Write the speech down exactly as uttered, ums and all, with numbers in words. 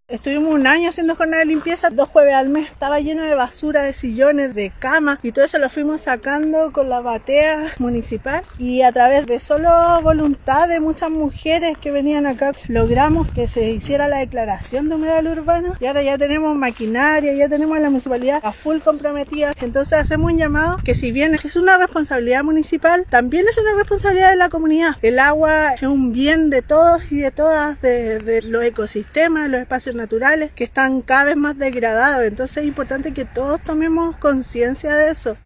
Estuvimos un año haciendo jornada de limpieza, dos jueves al mes, estaba lleno de basura, de sillones, de camas y todo eso lo fuimos sacando con la batea municipal y a través de solo voluntad de muchas mujeres que venían acá logramos que se hiciera la declaración de humedal urbano y ahora ya tenemos maquinaria, ya tenemos a la municipalidad a full comprometida. Entonces hacemos un llamado que si bien es una responsabilidad municipal, también es una responsabilidad de la comunidad. El agua es un bien de todos y de todas, de, de los ecosistemas, de los espacios naturales que están cada vez más degradados, entonces es importante que todos tomemos conciencia de eso.